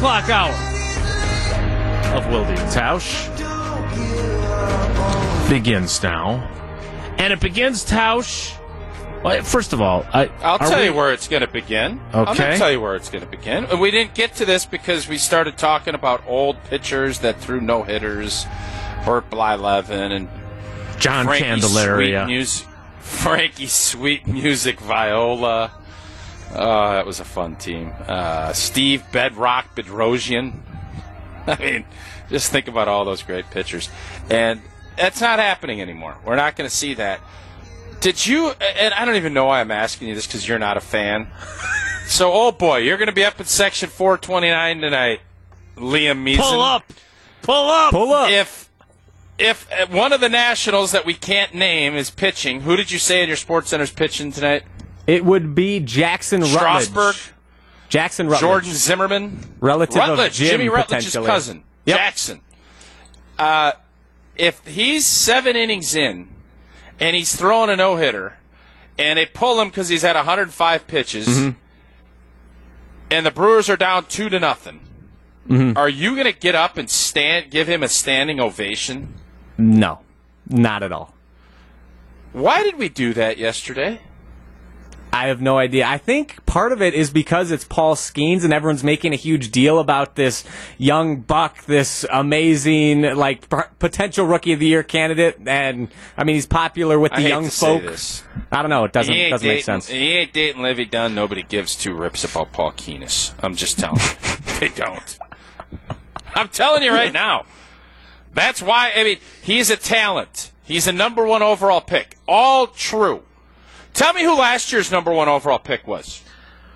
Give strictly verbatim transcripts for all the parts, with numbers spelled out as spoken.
o'clock hour of Wilde and Tausch begins now. And it begins, Tausch. Well, first of all, I, I'll tell we... you where it's going to begin. Okay. I'm going to tell you where it's going to begin. We didn't get to this because we started talking about old pitchers that threw no-hitters, Bert Blyleven and John Frankie Candelaria. Sweet Music, Frankie Sweet Music Viola. Oh, that was a fun team. Uh, Steve Bedrock Bedrosian. I mean, just think about all those great pitchers. And that's not happening anymore. We're not going to see that. Did you, and I don't even know why I'm asking you this because you're not a fan. So, oh boy, you're going to be up in section four twenty-nine tonight, Liam Neeson. Pull up. Pull up. Pull up. If, if one of the Nationals that we can't name is pitching, who did you say in your Sports Center's pitching tonight? It would be Jackson Rutledge. Strasburg? Jackson Rutledge. Jordan Zimmerman? Relative Rutledge, of Jim, Jimmy Rutledge's potentially. cousin. Yep. Jackson. Uh, if he's seven innings in, and he's throwing a no-hitter, and they pull him because he's had one hundred five pitches, mm-hmm. and the Brewers are down two to nothing. Mm-hmm. Are you going to get up and stand, give him a standing ovation? No, not at all. Why did we do that yesterday? I have no idea. I think part of it is because it's Paul Skeens and everyone's making a huge deal about this young buck, this amazing, like, p- potential Rookie of the Year candidate. And, I mean, he's popular with the I hate young to say folk. this. I don't know. It doesn't, He ain't doesn't make dating- sense. He ain't dating Livy Dunn. Nobody gives two rips about Paul Keenis. I'm just telling you. They don't. I'm telling you right now. That's why, I mean, he's a talent. He's a number one overall pick. All true. Tell me who last year's number one overall pick was.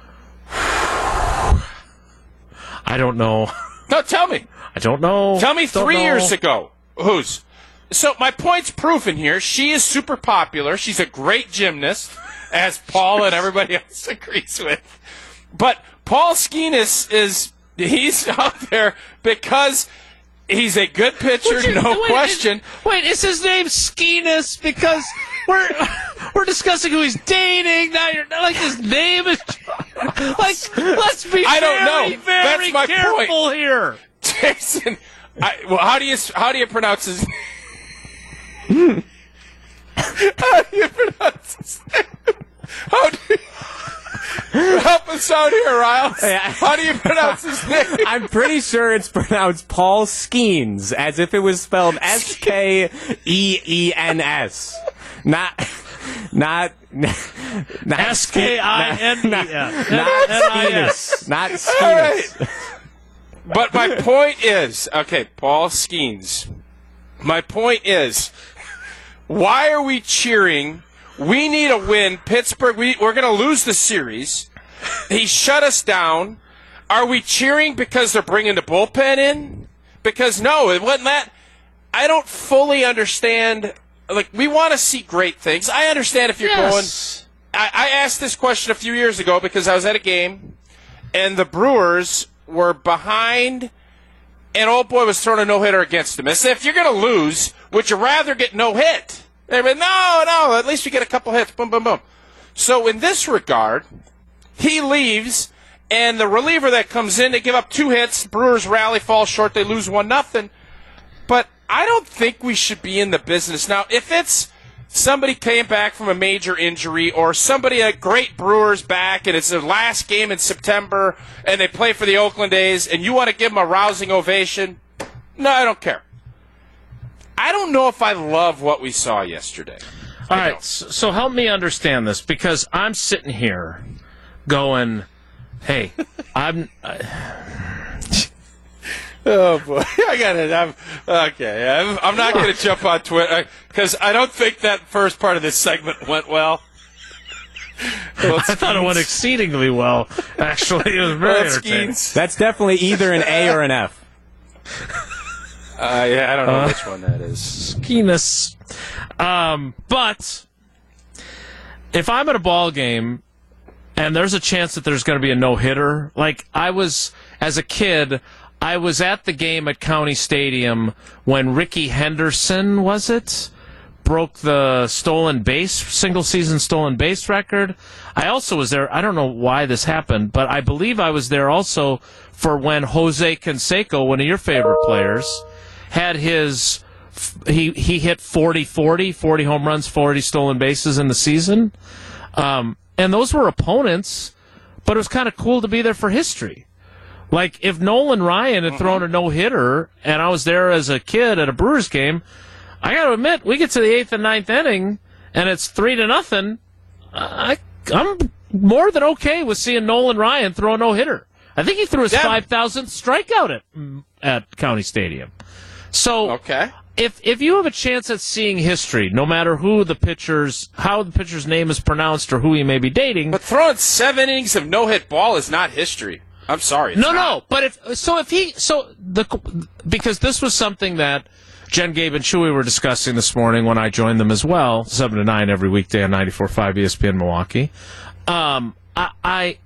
I don't know. No, tell me. I don't know. Tell me Don't three know. years ago. Who's? So my point's proven here. She is super popular. She's a great gymnast, as Paul and everybody else agrees with. But Paul Skenes is, he's out there because he's a good pitcher, You- no wait, question. Is, wait, is his name Skenes because we're we're discussing who he's dating? Now you're like his name is like. Let's be I very, don't know. very That's my careful point. here. Jason, I, well, how do you how do you pronounce his name? How do you pronounce his name? How do you, help us out here, Riles. How do you pronounce his name? I'm pretty sure it's pronounced Paul Skeens, as if it was spelled S K E E N S. Not, not, not S K I N E S. Not N I S. Not All Skeens. right. But my point is, okay, Paul Skeens. My point is, why are we cheering? We need a win. Pittsburgh, we, we're going to lose the series. He shut us down. Are we cheering because they're bringing the bullpen in? Because, no, it wasn't that. I don't fully understand. Like, we want to see great things. I understand if you're Yes. going. I, I asked this question a few years ago because I was at a game, and the Brewers were behind, and old boy was throwing a no-hitter against them. I said, if you're going to lose, would you rather get no hit? They went, no, no, at least we get a couple hits. Boom, boom, boom. So in this regard, he leaves, and the reliever that comes in, they give up two hits. Brewers rally, fall short, they lose one nothing. But I don't think we should be in the business. Now, if it's somebody came back from a major injury or somebody, a great Brewers back, and it's their last game in September, and they play for the Oakland A's, and you want to give them a rousing ovation, no, I don't care. I don't know if I love what we saw yesterday. All I right, don't. so, so help me understand this, because I'm sitting here going, hey, I'm... Uh, Oh boy, I got it. I'm okay. I'm, I'm not going to jump on Twitter because I don't think that first part of this segment went well. I thought it went exceedingly well. Actually, it was very entertaining. That's definitely either an A or an F. Uh, yeah, I don't know Uh, which one that is. Skenes. Um, but if I'm at a ball game and there's a chance that there's going to be a no-hitter, like I was as a kid, I was at the game at County Stadium when Ricky Henderson, was it, broke the stolen base, single season stolen base record. I also was there. I don't know why this happened, but I believe I was there also for when Jose Canseco, one of your favorite players, had his, he, he hit forty forty, forty home runs, forty stolen bases in the season. Um, and those were opponents, but it was kind of cool to be there for history. Like, if Nolan Ryan had thrown a no-hitter, and I was there as a kid at a Brewers game, I got to admit, we get to the eighth and ninth inning, and it's three to nothing. I, I'm more than okay with seeing Nolan Ryan throw a no-hitter. I think he threw his yeah. five thousandth strikeout at at County Stadium. So, okay. if if you have a chance at seeing history, no matter who the pitcher's, how the pitcher's name is pronounced or who he may be dating, but throwing seven innings of no-hit ball is not history. I'm sorry. No, not. no. But if so, if he so the because this was something that Jen, Gabe, and Chewy were discussing this morning when I joined them as well, seven to nine every weekday on ninety-four point five E S P N Milwaukee. Um, I, I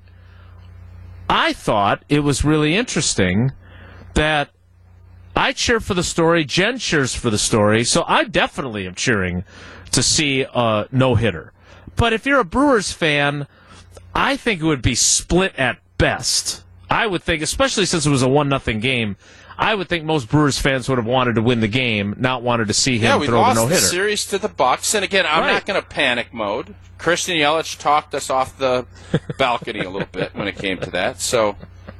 I thought it was really interesting that I cheer for the story, Jen cheers for the story, so I definitely am cheering to see a no hitter. But if you're a Brewers fan, I think it would be split at best. I would think, especially since it was a one nothing game, I would think most Brewers fans would have wanted to win the game, not wanted to see him yeah, we throw lost the no-hitter. the series to the Bucks, and again, I'm Right. not going to panic mode. Christian Yelich talked us off the balcony a little bit when it came to that, so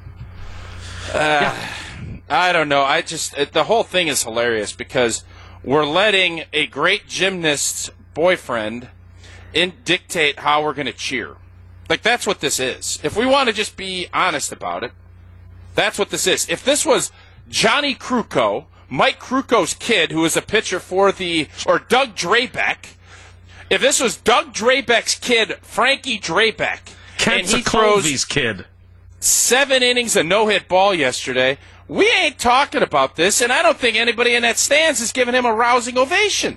uh, yeah. I don't know. I just it, the whole thing is hilarious because we're letting a great gymnast's boyfriend in dictate how we're going to cheer. Like, that's what this is. If we want to just be honest about it, that's what this is. If this was Johnny Kruko, Mike Kruko's kid, who was a pitcher for the, or Doug Drabeck, if this was Doug Drabeck's kid, Frankie Drabeck, Kent and he Sokolsky's throws kid. seven innings of no-hit ball yesterday, we ain't talking about this, and I don't think anybody in that stands is giving him a rousing ovation.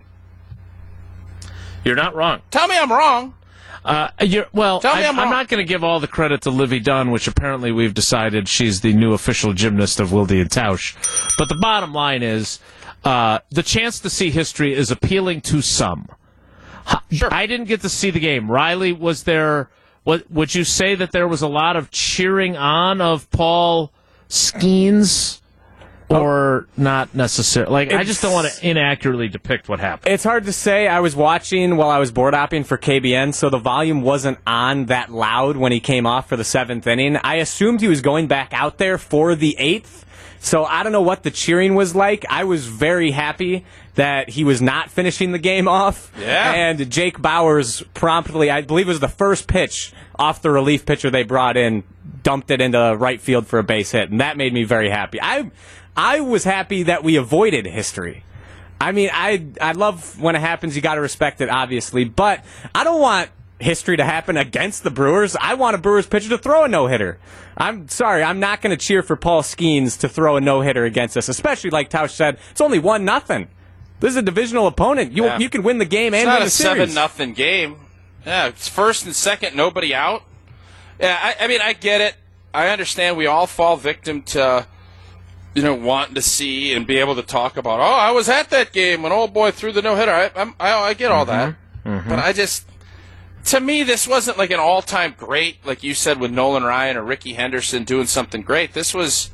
You're not wrong. Tell me I'm wrong. Uh, you're, well, Tell me I, I'm I'm wrong. not going to give all the credit to Livy Dunn, which apparently we've decided she's the new official gymnast of Wilde and Tausch. But the bottom line is, uh, the chance to see history is appealing to some. Sure. I didn't get to see the game. Riley, was there? What would you say that there was a lot of cheering on of Paul Skeens? Or not necessarily. Like, I just don't want to inaccurately depict what happened. It's hard to say. I was watching while I was board hopping for K B N, so the volume wasn't on that loud when he came off for the seventh inning. I assumed he was going back out there for the eighth, so I don't know what the cheering was like. I was very happy that he was not finishing the game off. Yeah. And Jake Bowers promptly, I believe it was the first pitch off the relief pitcher they brought in, dumped it into right field for a base hit, and that made me very happy. I I was happy that we avoided history. I mean, I I love when it happens. You got to respect it, obviously, but I don't want history to happen against the Brewers. I want a Brewers pitcher to throw a no-hitter. I'm sorry, I'm not going to cheer for Paul Skeens to throw a no-hitter against us, especially like Tausch said, it's only one nothing. This is a divisional opponent. You Yeah. you can win the game It's and not win a the series. seven nothing game. Yeah, it's first and second, nobody out. Yeah, I, I mean, I get it. I understand we all fall victim to, you know, wanting to see and be able to talk about, oh, I was at that game when old boy threw the no-hitter. I, I'm, I, I get all that. Mm-hmm. But I just, to me, this wasn't like an all-time great, like you said, with Nolan Ryan or Ricky Henderson doing something great. This was,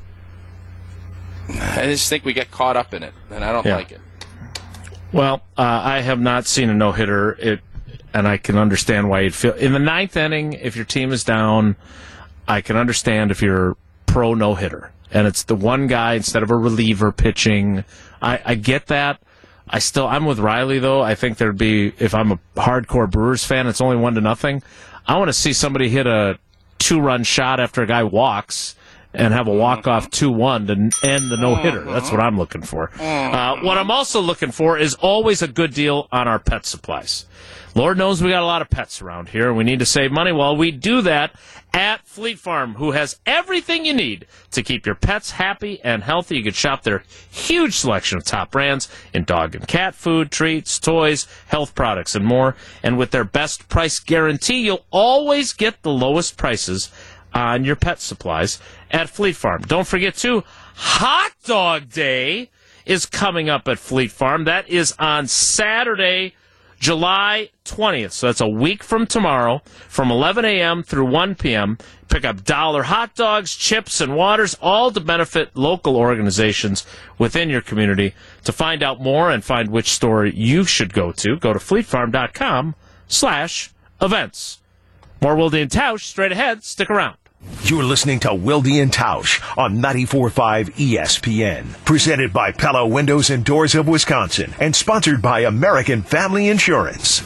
I just think we get caught up in it, and I don't Yeah. like it. Well, uh, I have not seen a no-hitter, it, and I can understand why you'd feel. In the ninth inning, if your team is down, I can understand if you're pro no-hitter. And it's the one guy instead of a reliever pitching. I, I get that. I still, I'm with Riley, though. I think there'd be, if I'm a hardcore Brewers fan, it's only one to nothing. I want to see somebody hit a two-run shot after a guy walks and have a walk-off two one to end the no-hitter. That's what I'm looking for. Uh, what I'm also looking for is always a good deal on our pet supplies. Lord knows we got a lot of pets around here, and we need to save money. Well, we do that at Fleet Farm, who has everything you need to keep your pets happy and healthy. You can shop their huge selection of top brands in dog and cat food, treats, toys, health products, and more. And with their best price guarantee, you'll always get the lowest prices on your pet supplies at Fleet Farm. Don't forget, too, Hot Dog Day is coming up at Fleet Farm. That is on Saturday, July twentieth, so that's a week from tomorrow, from eleven a.m. through one p.m. Pick up dollar hot dogs, chips, and waters, all to benefit local organizations within your community. To find out more and find which store you should go to, go to fleetfarm.com slash events. More Wilde and Tausch straight ahead. Stick around. You're listening to Wilde and Tausch on ninety-four point five E S P N. Presented by Pella Windows and Doors of Wisconsin and sponsored by American Family Insurance.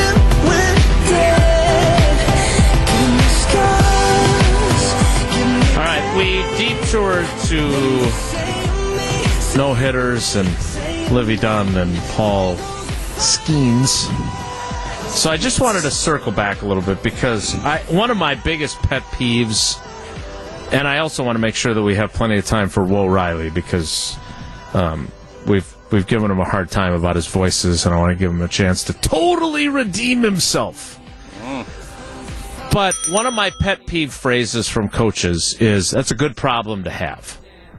All right, we detoured to no-hitters and Livy Dunn and Paul Skeens. So I just wanted to circle back a little bit because I, one of my biggest pet peeves, and I also want to make sure that we have plenty of time for Will Riley because um, we've we've given him a hard time about his voices, and I want to give him a chance to totally redeem himself. Mm. But one of my pet peeve phrases from coaches is, that's a good problem to have.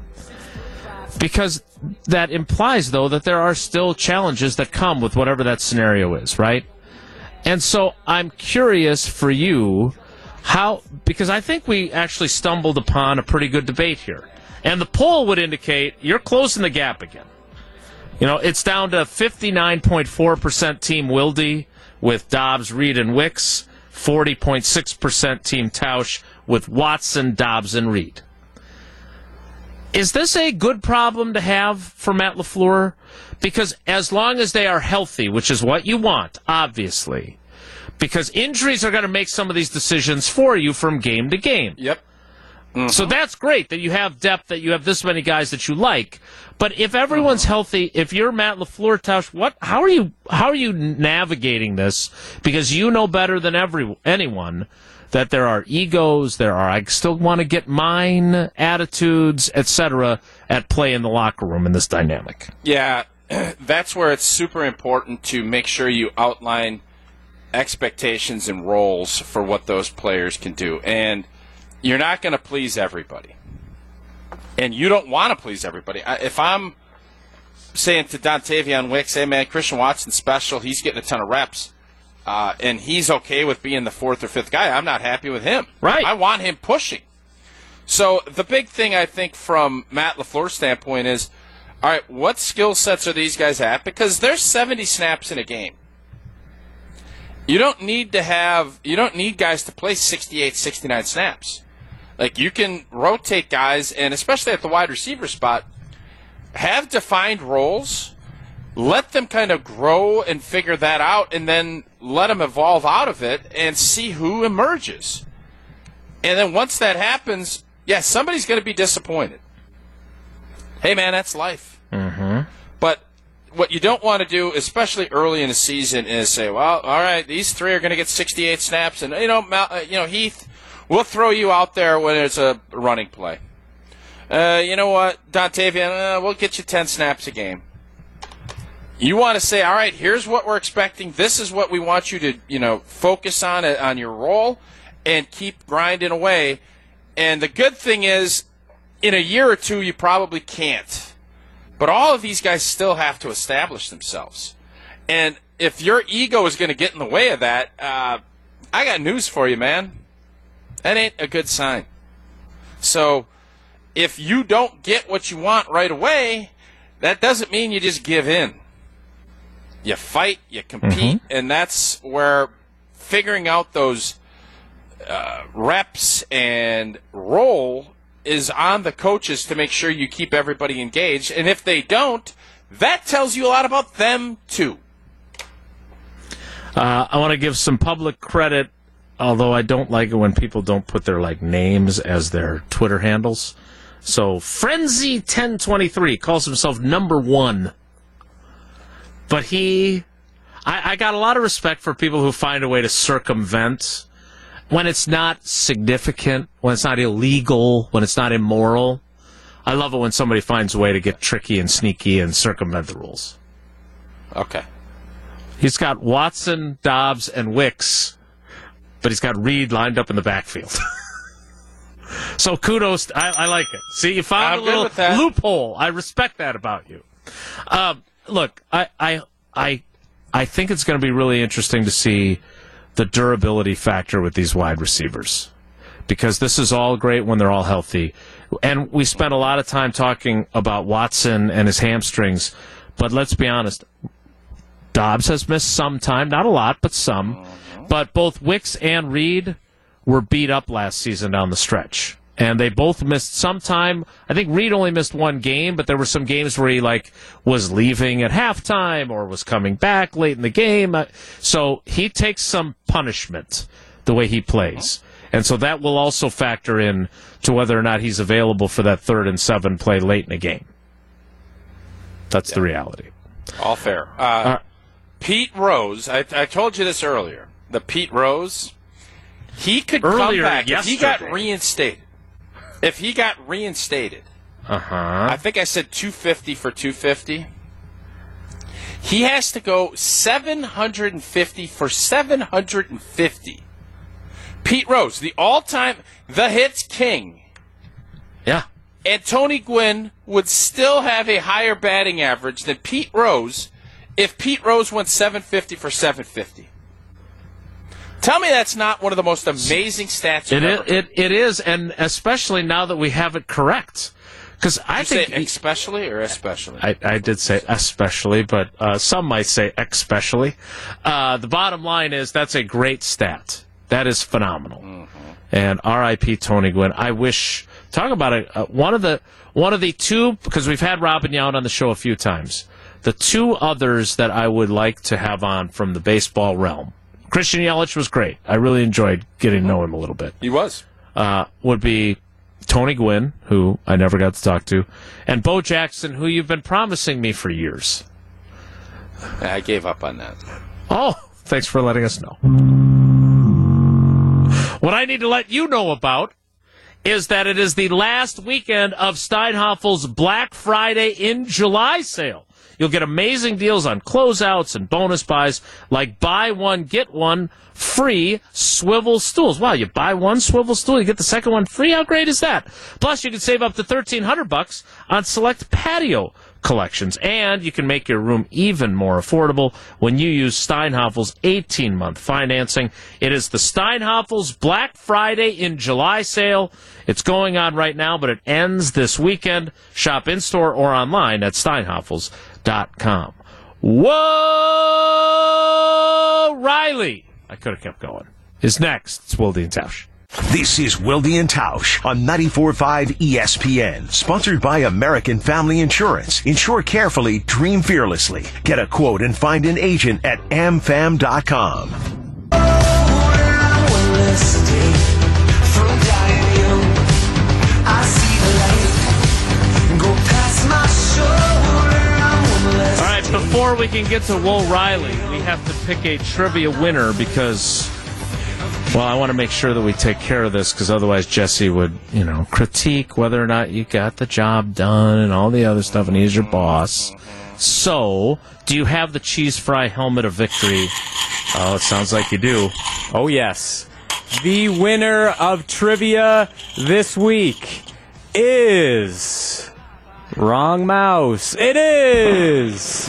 Because that implies, though, that there are still challenges that come with whatever that scenario is, right? And so I'm curious for you how, because I think we actually stumbled upon a pretty good debate here. And the poll would indicate you're closing the gap again. You know, it's down to fifty-nine point four percent Team Wilde with Dobbs, Reed, and Wicks, forty point six percent Team Tausch with Watson, Dobbs, and Reed. Is this a good problem to have for Matt LaFleur? Because as long as they are healthy, which is what you want, obviously, because injuries are going to make some of these decisions for you from game to game. Yep. Mm-hmm. So that's great that you have depth, that you have this many guys that you like. But if everyone's healthy, if you're Matt LaFleur, Tausch, what? How are you? How are you navigating this? Because you know better than every anyone that there are egos, there are I still want to get mine attitudes, et cetera, at play in the locker room in this dynamic. Yeah, that's where it's super important to make sure you outline expectations and roles for what those players can do. And you're not going to please everybody. And you don't want to please everybody. If I'm saying to Dontavion Wicks, hey, man, Christian Watson's special, he's getting a ton of reps, uh, and he's okay with being the fourth or fifth guy, I'm not happy with him. Right. I want him pushing. So the big thing, I think, from Matt LaFleur's standpoint is, all right, what skill sets are these guys at? Because there's seventy snaps in a game. You don't need to have, you don't need guys to play sixty-eight, sixty-nine snaps. Like, you can rotate guys, and especially at the wide receiver spot, have defined roles, let them kind of grow and figure that out, and then let them evolve out of it and see who emerges. And then once that happens, yeah, somebody's going to be disappointed. Hey, man, that's life. Mm-hmm. But what you don't want to do, especially early in the season, is say, well, all right, these three are going to get sixty-eight snaps, and, you know, Mal, you know, Heath, we'll throw you out there when it's a running play. Uh, you know what, Dontavion, uh, we'll get you ten snaps a game. You want to say, all right, here's what we're expecting. This is what we want you to, you know, focus on on your role and keep grinding away. And the good thing is, in a year or two, you probably can't. But all of these guys still have to establish themselves. And if your ego is going to get in the way of that, uh, I got news for you, man. That ain't a good sign. So if you don't get what you want right away, that doesn't mean you just give in. You fight, you compete, mm-hmm. and that's where figuring out those uh, reps and role is on the coaches to make sure you keep everybody engaged. And if they don't, that tells you a lot about them, too. Uh, I want to give some public credit, although I don't like it when people don't put their like names as their Twitter handles. So Frenzy ten twenty-three calls himself number one. But he, I, I got a lot of respect for people who find a way to circumvent when it's not significant, when it's not illegal, when it's not immoral. I love it when somebody finds a way to get tricky and sneaky and circumvent the rules. Okay. He's got Watson, Dobbs, and Wicks, but he's got Reed lined up in the backfield. So kudos. I, I like it. See, you found I'm a little good with that. loophole. I respect that about you. Um, look, I, I, I, I think it's going to be really interesting to see the durability factor with these wide receivers, because this is all great when they're all healthy. And we spent a lot of time talking about Watson and his hamstrings, but let's be honest, Dobbs has missed some time, not a lot, but some. But both Wicks and Reed were beat up last season down the stretch. And they both missed some time. I think Reed only missed one game, but there were some games where he like was leaving at halftime or was coming back late in the game. So he takes some punishment the way he plays. And so that will also factor in to whether or not he's available for that third and seven play late in the game. That's yeah. the reality. All fair. Uh, uh, Pete Rose, I, I told you this earlier. The Pete Rose, he could come back if he got reinstated. If he got reinstated, uh-huh. I think I said two fifty for two fifty. He has to go seven hundred fifty for seven hundred fifty. Pete Rose, the all-time, the hits king. Yeah. And Tony Gwynn would still have a higher batting average than Pete Rose if Pete Rose went seven fifty for seven fifty. Tell me that's not one of the most amazing stats you've it ever is, it, it is, and especially now that we have it correct. Because I you think say especially or especially? I, I did say especially, but uh, some might say especially. Uh, the bottom line is that's a great stat. That is phenomenal. Mm-hmm. And R I P Tony Gwynn. I wish talk about it. Uh, one of the one of the two, because we've had Robin Yount on the show a few times. The two others that I would like to have on from the baseball realm. Christian Yelich was great. I really enjoyed getting to know him a little bit. He was. Uh, would be Tony Gwynn, who I never got to talk to, and Bo Jackson, who you've been promising me for years. I gave up on that. Oh, thanks for letting us know. What I need to let you know about is that it is the last weekend of Steinhaffel's Black Friday in July sale. You'll get amazing deals on closeouts and bonus buys, like buy one, get one free swivel stools. Wow, you buy one swivel stool, you get the second one free? How great is that? Plus, you can save up to thirteen hundred bucks on select patio collections, and you can make your room even more affordable when you use Steinhaffel's eighteen-month financing. It is the Steinhaffel's Black Friday in July sale. It's going on right now, but it ends this weekend. Shop in-store or online at steinhaffels dot com. Whoa! Riley, I could have kept going, is next. It's Wilde and Tausch. This is Wilde and Tausch on ninety-four point five E S P N, sponsored by American Family Insurance. Insure carefully, dream fearlessly. Get a quote and find an agent at a m fam dot com. All right, before we can get to Will Riley, we have to pick a trivia winner because, well, I want to make sure that we take care of this because otherwise Jesse would, you know, critique whether or not you got the job done and all the other stuff, and he's your boss. So, do you have the cheese fry helmet of victory? Oh, it sounds like you do. Oh, yes. The winner of trivia this week is... Wrong mouse. It is...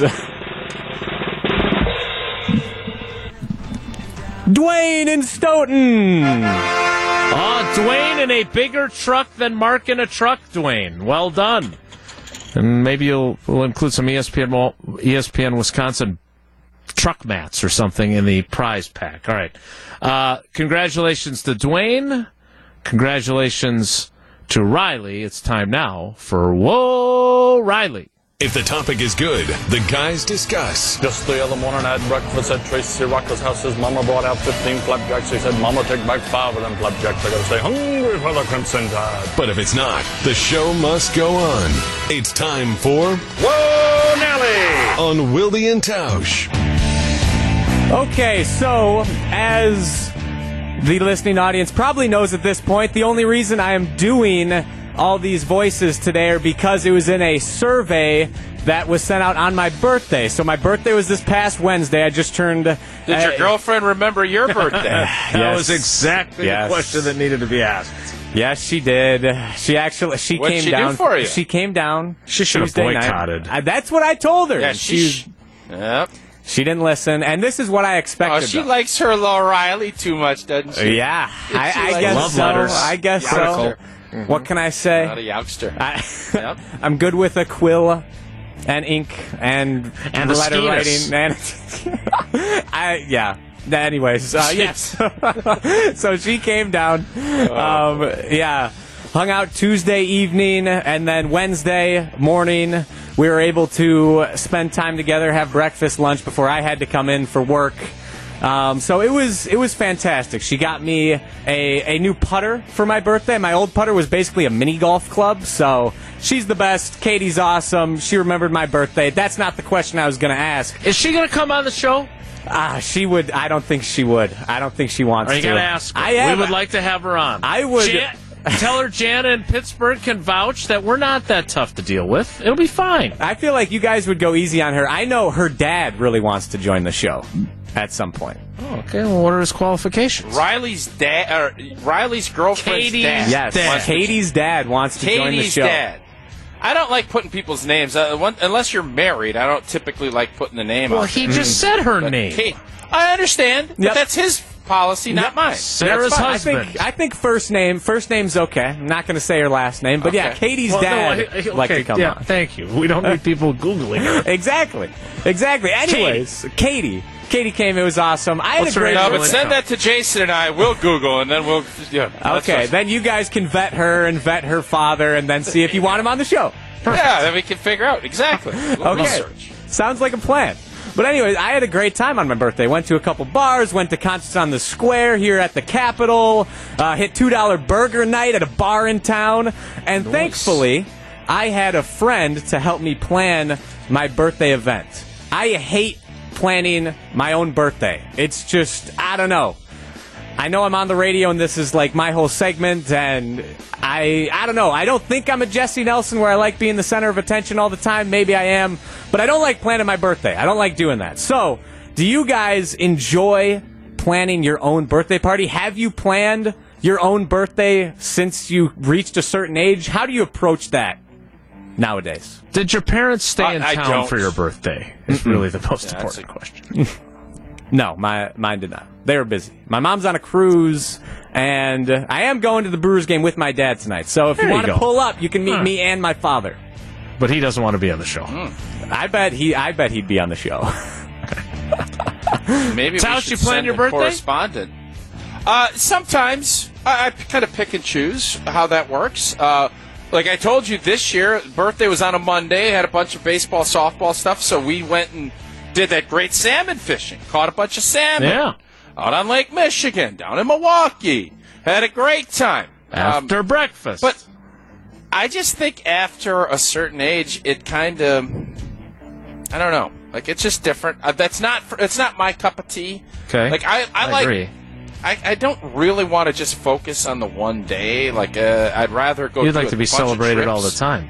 Dwayne in Stoughton. Oh, Dwayne in a bigger truck than Mark in a truck, Dwayne. Well done. And maybe you'll we'll include some E S P N E S P N Wisconsin truck mats or something in the prize pack. All right. Uh, congratulations to Dwayne. Congratulations to Riley. It's time now for Whoa, Riley. If the topic is good, the guys discuss. Just the other morning I had breakfast at Tracy Rocker's house. His mama brought out fifteen flapjacks. He said, Mama, take back five of them flapjacks. I gotta stay hungry for the Crimson Tide. But if it's not, the show must go on. It's time for Whoa, Nelly! On Wilde and Tausch. Okay, so as the listening audience probably knows at this point, the only reason I am doing all these voices today are because it was in a survey that was sent out on my birthday. So my birthday was this past Wednesday. I just turned... Did uh, your girlfriend remember your birthday? That yes. was exactly yes. the question that needed to be asked. Yes, she did. She actually... She What'd came she down. do for you? She came down. She should have Tuesday boycotted. night. I, that's what I told her. Yeah, she... she... Yep. She didn't listen, and this is what I Oh, expected. she though. likes her O'Reilly too much, doesn't she? Yeah, I, She I likes guess love so. letters. I guess Youngster. so. What can I say? Not a youngster. I, Yep. I'm good with a quill and ink and, And a letter skeetus. writing. And I yeah. Anyways, uh, yes. So she came down. Um, yeah, hung out Tuesday evening, and then Wednesday morning we were able to spend time together, have breakfast, lunch before I had to come in for work. Um, so it was it was fantastic. She got me a, a new putter for my birthday. My old putter was basically a mini golf club, so she's the best. Katie's awesome. She remembered my birthday. That's not the question I was going to ask. Is she going to come on the show? Ah, she would. I don't think she would. I don't think she wants Or you to. got to ask her. I am. We would like to have her on. I would- Jan- tell her Jana in Pittsburgh can vouch that we're not that tough to deal with. It'll be fine. I feel like you guys would go easy on her. I know her dad really wants to join the show at some point. Oh, okay, well, what are his qualifications? Riley's dad, or Riley's girlfriend's Katie's dad. Yes, Dad. Katie's dad wants to join the Katie's show. dad. I don't like putting people's names. Uh, one, unless you're married, I don't typically like putting the name Well, out he there. just said her But name. Kate, I understand, but Yep. that's his policy, not Yep. mine. Sarah's That's fine. I husband. think I think first name first name's okay. I'm not going to say her last name, but yeah, Okay. Katie's Well, no, dad I- I- okay, like to come yeah, on. thank you. We don't need people Googling her. Exactly, exactly. Anyways, Katie. Katie came. It was awesome. I had What's a her great. age? No, but Really send count. that to Jason and I. We'll Google, and then we'll. Yeah. that's Okay, what- then you guys can vet her and vet her father, and then see if you want him on the show. Yeah, then we can figure out exactly. We'll Okay, research. sounds like a plan. But anyways, I had a great time on my birthday. Went to a couple bars, went to concerts on the square here at the Capitol, uh, hit two dollar burger night at a bar in town, and thankfully, I had a friend to help me plan my birthday event. I hate planning my own birthday. It's just, I don't know. I know I'm on the radio and this is like my whole segment, and I I don't know. I don't think I'm a Jesse Nelson where I like being the center of attention all the time. Maybe I am, but I don't like planning my birthday. I don't like doing that. So, do you guys enjoy planning your own birthday party? Have you planned your own birthday since you reached a certain age? How do you approach that nowadays? Did your parents stay I- in I town don't. for your birthday? Is really the most Yeah, that's important a- question. No, my mine did not. They were busy. My mom's on a cruise, and uh, I am going to the Brewers game with my dad tonight. So if There you you want to go. pull up, you can meet Huh. me and my father. But he doesn't want to be on the show. I bet he. I bet he'd be on the show. Maybe So we how should you plan send your a birthday? correspondent. Uh, sometimes I, I kind of pick and choose how that works. Uh, like I told you, this year birthday was on a Monday. Had a bunch of baseball, softball stuff, so we went and did that great salmon fishing. Caught a bunch of salmon. Yeah. Out on Lake Michigan, down in Milwaukee. Had a great time. Um, After breakfast. but I just think after a certain age, it kind of, I don't know, like it's just different. Uh, that's not, for, it's not my cup of tea. Okay. Like I, I, I like, agree. I, I don't really want to just focus on the one day. Like uh, I'd rather go. You'd do like a to be bunch of celebrated all the trips. time.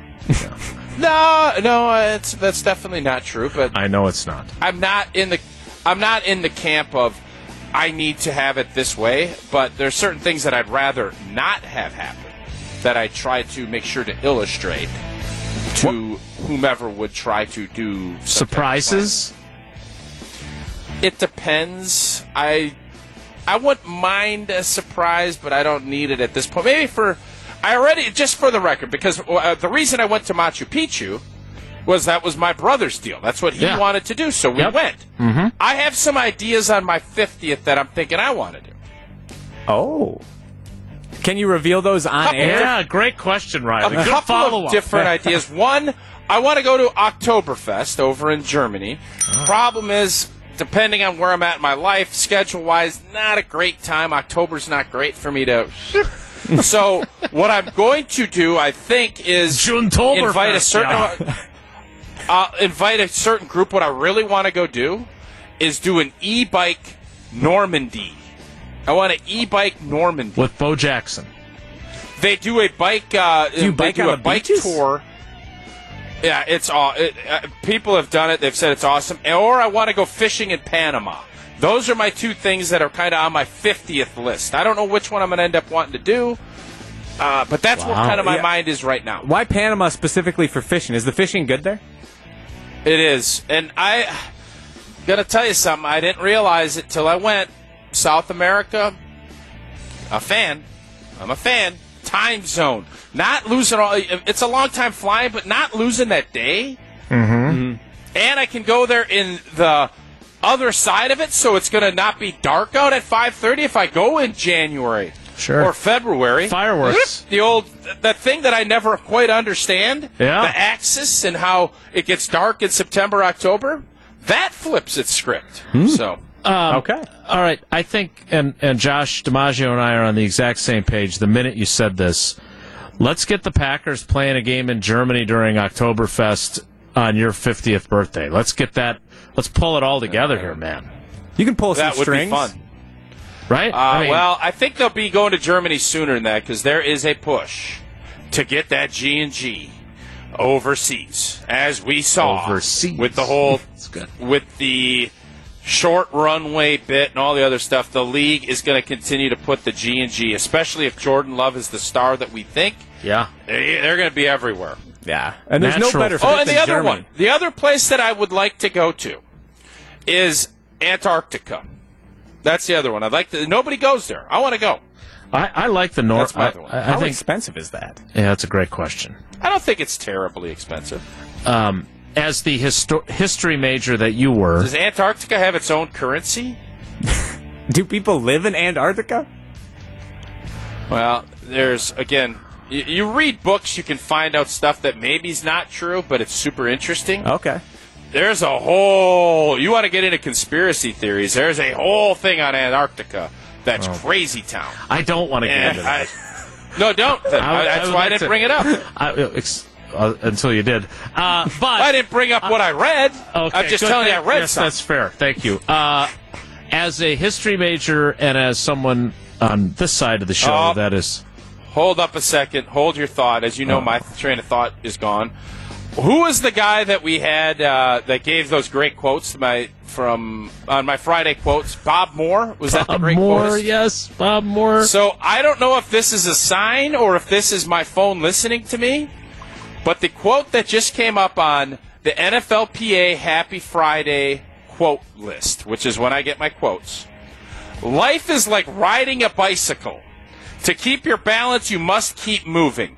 No, no, uh, it's that's definitely not true. But I know it's not. I'm not in the, I'm not in the camp of, I need to have it this way. But there's certain things that I'd rather not have happen that I try to make sure to illustrate to whomever would try to do some type of Surprises? plan. It depends. I I wouldn't mind a surprise, but I don't need it at this point. Maybe for I already just for the record, because uh, the reason I went to Machu Picchu was that was my brother's deal. That's what he Yeah. wanted to do, so we Yep. went. Mm-hmm. I have some ideas on my fiftieth that I'm thinking I want to do. Oh, can you reveal those on Couple- air? Yeah, great question, Riley. A Good couple follow of up. different ideas. One, I want to go to Oktoberfest over in Germany. Problem is, depending on where I'm at in my life, schedule-wise, not a great time. October's not great for me to... So what I'm going to do, I think, is Juntoberfest, invite a certain... yeah. uh, invite a certain group. What I really want to go do is do an e-bike Normandy. I want an e-bike Normandy. With Bo Jackson. They do a bike. Uh, you they bike do on a the bike beaches? tour. Yeah, it's all. It, uh, people have done it. They've said it's awesome. Or I want to go fishing in Panama. Those are my two things that are kind of on my fiftieth list. I don't know which one I'm going to end up wanting to do, uh, but that's what Wow. kind of my Yeah. mind is right now. Why Panama specifically for fishing? Is the fishing good there? It is, and I. Gonna tell you something. I didn't realize it till I went. South America, a fan. I'm a fan. Time zone. Not losing all. It's a long time flying, but not losing that day. Mm-hmm. Mm-hmm. And I can go there in the other side of it, so it's going to not be dark out at five thirty if I go in January. Sure. Or February. Fireworks. The old, that thing that I never quite understand. Yeah. The axis and how it gets dark in September, October. That flips its script. Hmm. So. Um, Okay. All right. I think, and, and Josh DiMaggio and I are on the exact same page the minute you said this. Let's get the Packers playing a game in Germany during Oktoberfest on your fiftieth birthday. Let's get that. Let's pull it all together here, man. You can pull That some would strings. be fun. Right? Uh, I mean, well, I think they'll be going to Germany sooner than that because there is a push to get that G and G overseas, as we saw Overseas. with the whole That's good. with the short runway bit and all the other stuff. The league is going to continue to put the G and G, especially if Jordan Love is the star that we think. Yeah. They- They're going to be everywhere. Yeah. And there's Natural no better fit. fit Oh, and the than other Germany. one, the other place that I would like to go to is Antarctica. That's the other one. I'd like to. Nobody goes there. I want to go. I, I like the North. That's my I, other one. I, I How think. expensive is that? Yeah, that's a great question. I don't think it's terribly expensive. Um, as the histo- history major that you were, Does Antarctica have its own currency? Do people live in Antarctica? Well, there's, again, you, you read books, you can find out stuff that maybe's not true, but it's super interesting. Okay. There's a whole, you want to get into conspiracy theories, there's a whole thing on Antarctica that's crazy town. I don't want to get And into I, that. no, don't. Then. I would- That's I would why I like didn't to- bring it up. I, ex- uh, until you did. Uh, but I didn't bring up what I read. Okay, I'm just good. telling you I read yes, something. that's fair. Thank you. Uh, as a history major and as someone on this side of the show, Oh. that is. Hold up a second. Hold your thought. As you know, Oh. my train of thought is gone. Who was the guy that we had uh, that gave those great quotes to my from on my Friday quotes? Bob Moore? Was that the Bob great Moore, quote? yes, Bob Moore. So I don't know if this is a sign or if this is my phone listening to me, but the quote that just came up on the N F L P A Happy Friday quote list, which is when I get my quotes. Life is like riding a bicycle. To keep your balance, you must keep moving.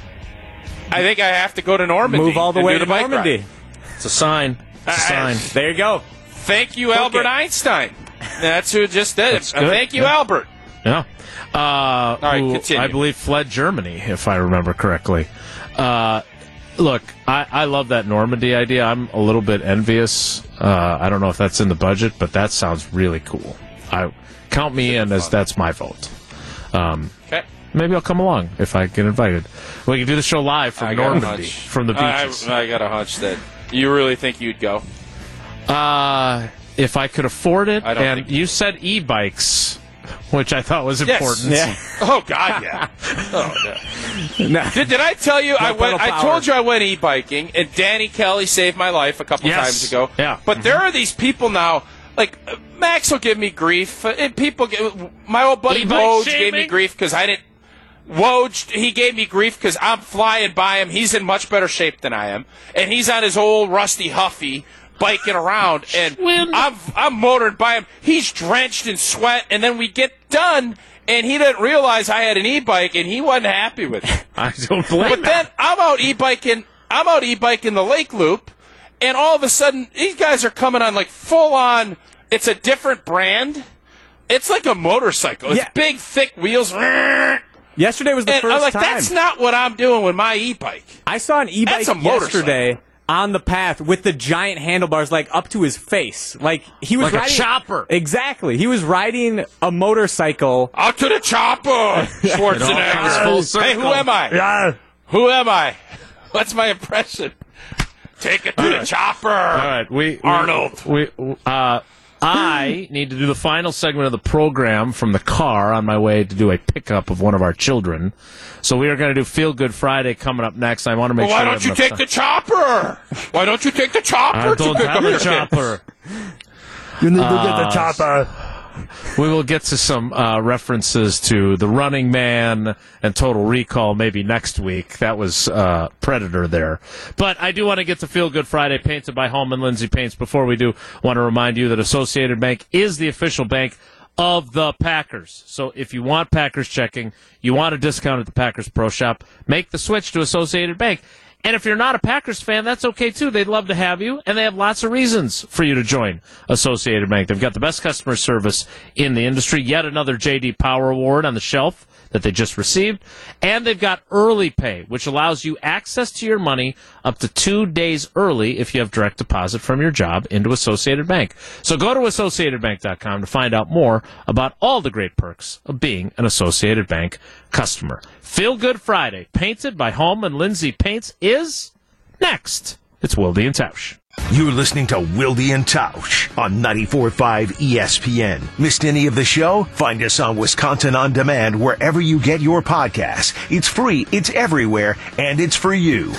I think I have to go to Normandy. Move all the and way do to the bike Normandy. ride. It's a sign. It's a I- sign. There you go. Thank you, Albert it. Einstein. That's who just did That's it. Uh, good. Thank you, Yeah. Albert. Yeah. Uh, right, who continue. I believe fled Germany, if I remember correctly. Uh, look, I, I love that Normandy idea. I'm a little bit envious. Uh, I don't know if that's in the budget, but that sounds really cool. I count me in as that's my vote. Um, Okay. maybe I'll come along if I get invited. We can do the show live from I got a Normandy, hunch. from the I, beaches. I got a hunch that you really think you'd go. Uh, if I could afford it, I don't and think- you said e-bikes, which I thought was important. Yeah. Oh God, yeah. Oh, no. No. Did, did I tell you I went? pedal I power. told you I went e-biking, and Danny Kelly saved my life a couple Yes. times ago. Yeah. But there are these people now. Like uh, Max will give me grief. Uh, and people, give, my old buddy E-bike Woj gave me shaming? grief because I didn't. Woj, he gave me grief because I'm flying by him. He's in much better shape than I am, and he's on his old rusty Huffy biking around, and Schwinn. I'm I'm motoring by him. He's drenched in sweat, and then we get done, and he didn't realize I had an e-bike, and he wasn't happy with it. I don't blame But him. then I'm out e-biking. I'm out e-biking the Lake Loop, and all of a sudden these guys are coming on like full on. It's a different brand. It's like a motorcycle. It's Yeah. big, thick wheels. And Yesterday was the I'm first like, time. that's not what I'm doing with my e-bike. I saw an e-bike That's a motorcycle. yesterday on the path with the giant handlebars like up to his face. Like he was Like a riding chopper. Exactly. He was riding a motorcycle. Out to the chopper, It all comes full Schwarzenegger. Hey, who circle. am I? Yeah. Who am I? What's my impression? Take it to the chopper. All right, we, we Arnold. We, uh, I need to do the final segment of the program from the car on my way to do a pickup of one of our children. So we are going to do Feel Good Friday coming up next. I want to make Well, why sure. don't you take the chopper? Why don't you take the chopper I to don't pick have up a your kid? chopper. You need to get the chopper. we will get to some uh, references to The Running Man and Total Recall maybe next week. That was uh, Predator there. But I do want to get to Feel Good Friday, painted by Hallman Lindsay Paints. Before we do, want to remind you that Associated Bank is the official bank of the Packers. So if you want Packers checking, you want a discount at the Packers Pro Shop, make the switch to Associated Bank. And if you're not a Packers fan, that's okay, too. They'd love to have you, and they have lots of reasons for you to join Associated Bank. They've got the best customer service in the industry, yet another J D Power Award on the shelf that they just received, and they've got early pay, which allows you access to your money up to two days early if you have direct deposit from your job into Associated Bank. So go to associated bank dot com to find out more about all the great perks of being an Associated Bank customer. Feel Good Friday, painted by Hallman Lindsay Paints, is next. It's Wilde and Tausch. You're listening to Wilde and Tausch on ninety-four point five E S P N. Missed any of the show? Find us on Wisconsin On Demand wherever you get your podcasts. It's free, it's everywhere, and it's for you.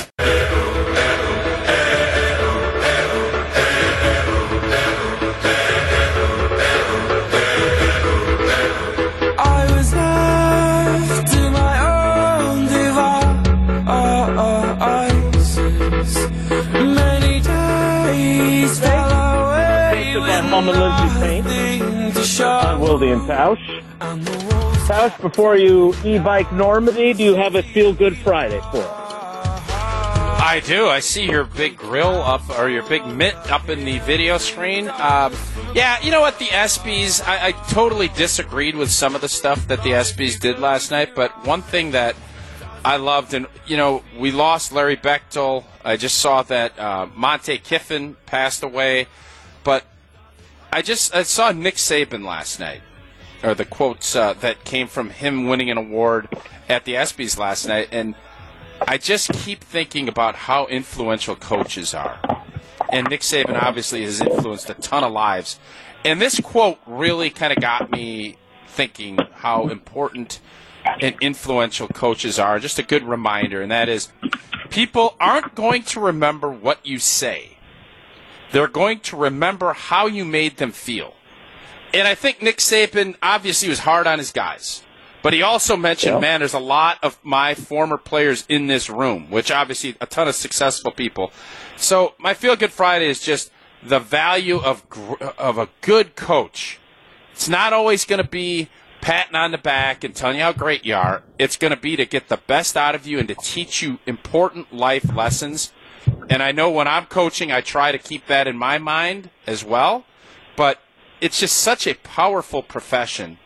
I was left to my own devices. Many days fell away with nothing to show. I'm Wilde and Tausch. Tausch, before you e-bike Normandy, do you have a Feel Good Friday for us? I do. I see your big grill up, or your big mitt up in the video screen. Um, yeah, you know what? The ESPYs, I, I totally disagreed with some of the stuff that the ESPYs did last night, but one thing that I loved, and, you know, we lost Larry Bechtel. I just saw that uh, Monte Kiffin passed away, but I just I saw Nick Saban last night, or the quotes uh, that came from him winning an award at the ESPYs last night, and I just keep thinking about how influential coaches are. And Nick Saban obviously has influenced a ton of lives. And this quote really kind of got me thinking how important and influential coaches are. Just a good reminder, and that is, people aren't going to remember what you say. They're going to remember how you made them feel. And I think Nick Saban obviously was hard on his guys. But he also mentioned, yeah. man, there's a lot of my former players in this room, which obviously a ton of successful people. So my Feel Good Friday is just the value of of a good coach. It's not always going to be patting on the back and telling you how great you are. It's going to be to get the best out of you and to teach you important life lessons. And I know when I'm coaching, I try to keep that in my mind as well. But it's just such a powerful profession.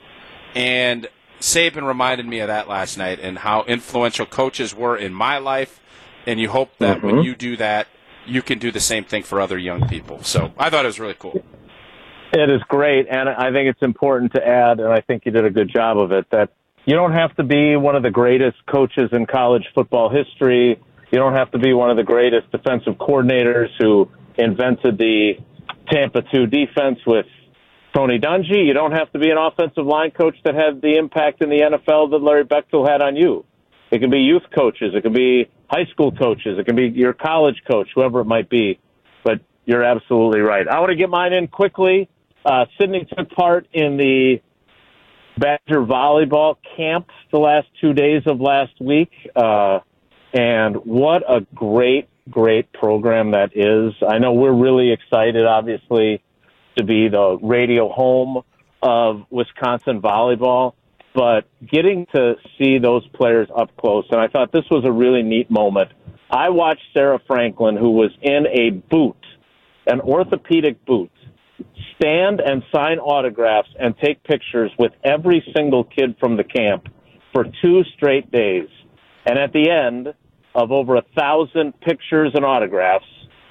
And Saban reminded me of that last night and how influential coaches were in my life, and you hope that mm-hmm. when you do that, you can do the same thing for other young people. So I thought it was really cool. It is great, and I think it's important to add, and I think you did a good job of it, that you don't have to be one of the greatest coaches in college football history. You don't have to be one of the greatest defensive coordinators who invented the Tampa two defense with Tony Dungy. You don't have to be an offensive line coach that had the impact in the N F L that Larry Bechtel had on you. It can be youth coaches. It can be high school coaches. It can be your college coach, whoever it might be. But you're absolutely right. I want to get mine in quickly. Uh, Sydney took part in the Badger volleyball camp the last two days of last week. Uh, and what a great, great program that is. I know we're really excited, obviously, to be the radio home of Wisconsin volleyball, but getting to see those players up close, and I thought this was a really neat moment. I watched Sarah Franklin, who was in a boot, an orthopedic boot, stand and sign autographs and take pictures with every single kid from the camp for two straight days. And at the end of over a thousand pictures and autographs,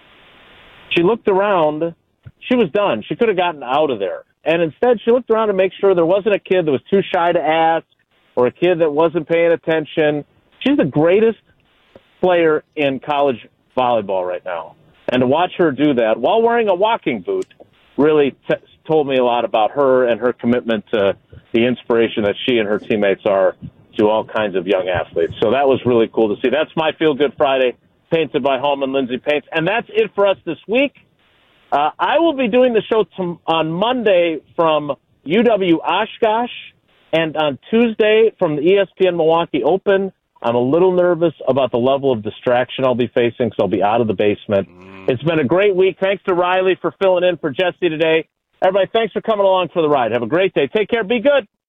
she looked around. She was done. She could have gotten out of there. And instead, she looked around to make sure there wasn't a kid that was too shy to ask or a kid that wasn't paying attention. She's the greatest player in college volleyball right now. And to watch her do that while wearing a walking boot really t- told me a lot about her and her commitment to the inspiration that she and her teammates are to all kinds of young athletes. So that was really cool to see. That's my Feel Good Friday, painted by Hallman Lindsay Paints. And that's it for us this week. Uh, I will be doing the show t- on Monday from U W Oshkosh, and on Tuesday from the E S P N Milwaukee Open. I'm a little nervous about the level of distraction I'll be facing, so I'll be out of the basement. Mm. It's been a great week. Thanks to Riley for filling in for Jesse today. Everybody, thanks for coming along for the ride. Have a great day. Take care. Be good.